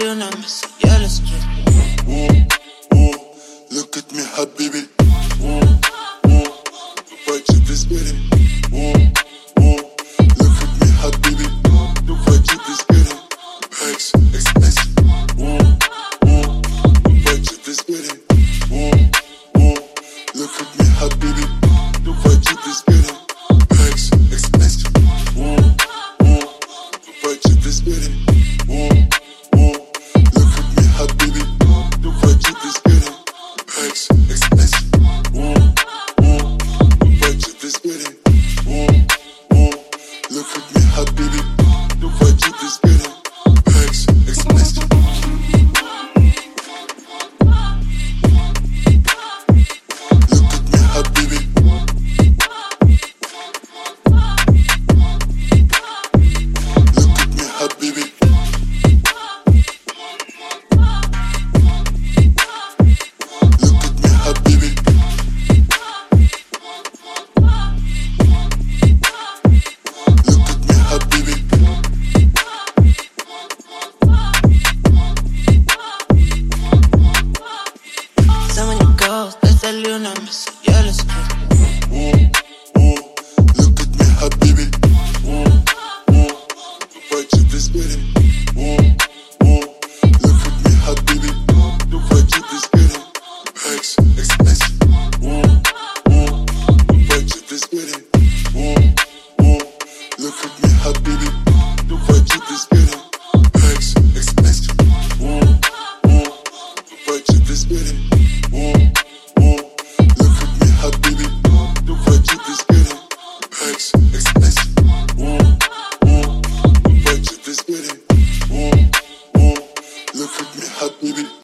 Luna, Miss Yellow Street. Look at me, habibi. Dubai chip is getting. Look at me, habibi. Dubai chip is getting. Expensive. Dubai chip is getting. Look at me, habibi. Dubai chip is getting. Expensive. Dubai chip is getting. Look at me, habibi. Dubai chip is getting. Expensive. Dubai chip is getting. Look at me, habibi. Dubai chip is getting. Expensive. Look at me, habibi. Look at me, habibi. Look at me, habibi. Look at me, habibi. So many girls, that's a Luna, Miss Yellow Street. Look at me, habibi. Dubai chip is getting. Look at me, habibi. Dubai chip is getting. Expensive. Dubai chip is getting. Look at me, habibi. Dubai chip is getting. Expensive. Dubai chip is getting. Look at me, habibi. Dubai chip is getting. Expensive. Dubai chip is getting. Look at me, habibi.